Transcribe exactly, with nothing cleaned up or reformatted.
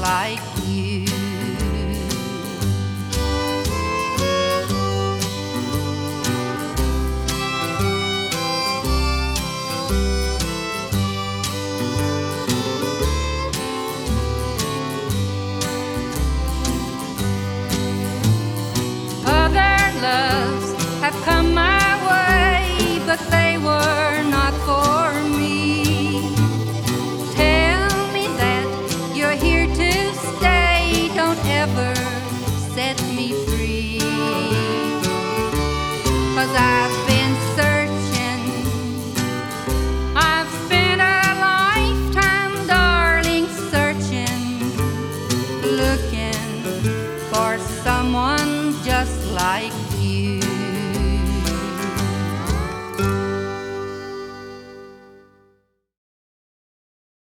like you. Other loves have come my way, but they were not for me. Tell me that you're here to stay, don't ever set me free. 'Cause I've been searching, I've spent a lifetime, darling, searching, looking for someone just like you.